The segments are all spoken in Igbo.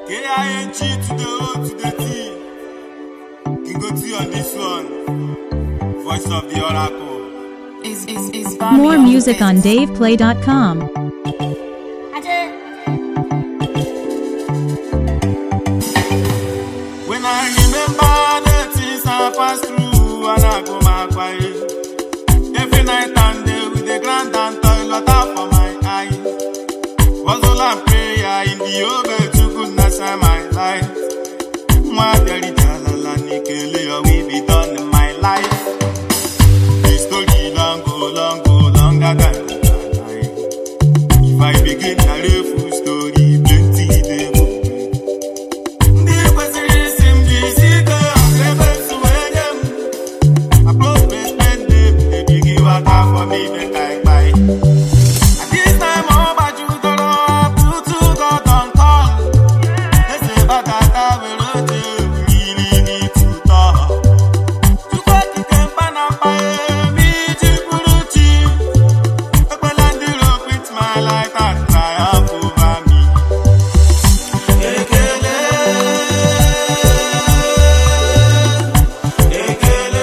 K-I-N-G to the O to the T. You go T on this one. Voice of the Oracle. More music on DavePlay.com. When I remember the things I passed through, and I go my way. Every night and day with the grand and toilet out for my eyes. Was all I prayer in the over to goodness of my life. My daddy Jalala Nikele, we be done in my life. The story longer than life. If I begin a full story, plenty they go. The question is easy, I promise them, they begin work out for me, make I buy. At this time, all about you, the Lord, put to God on call. They say, but I will really need to talk. To go to camp and buy me, Chipuruchi. I will land the rope with my light and triumph over me. Ekele, Ekele,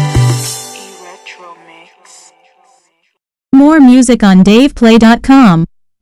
More music on DavePlay.com.